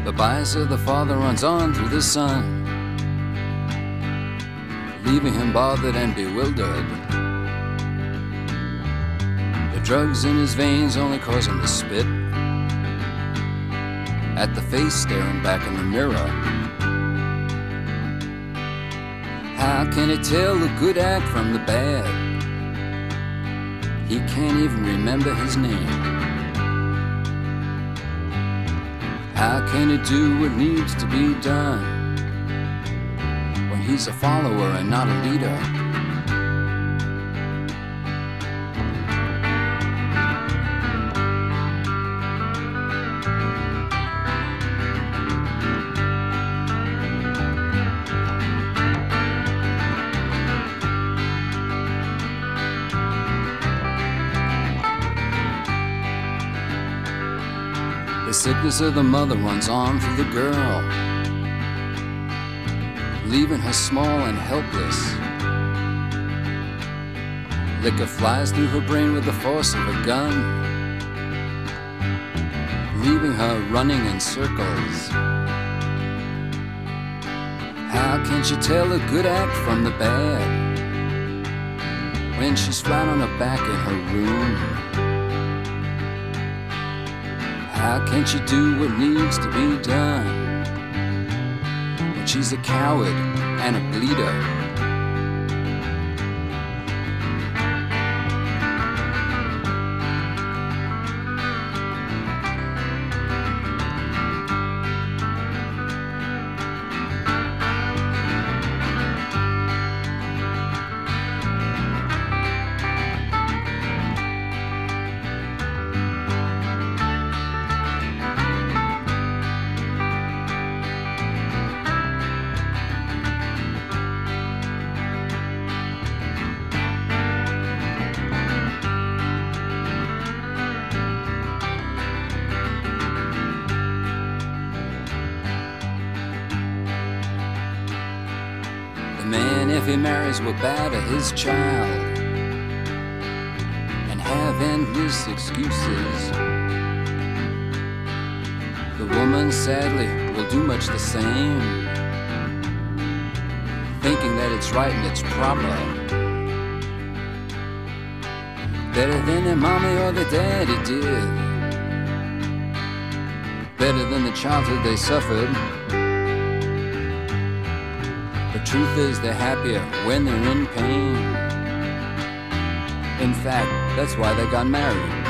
The bias of the father runs on through the son, leaving him bothered and bewildered. The drugs in his veins only cause him to spit at the face staring back in the mirror. How can he tell the good act from the bad? He can't even remember his name. How can he do what needs to be done when he's a follower and not a leader? The sickness of the mother runs on through the girl, leaving her small and helpless. Liquor flies through her brain with the force of a gun, leaving her running in circles. How can she tell a good act from the bad when she's flat on her back in her room? How can she do what needs to be done when she's a coward and a bleeder? The man, if he marries, will batter his child and have endless excuses. The woman, sadly, will do much the same, thinking that it's right and it's proper, better than their mommy or their daddy did, better than the childhood they suffered. The truth is they're happier when they're in pain. In fact, that's why they got married.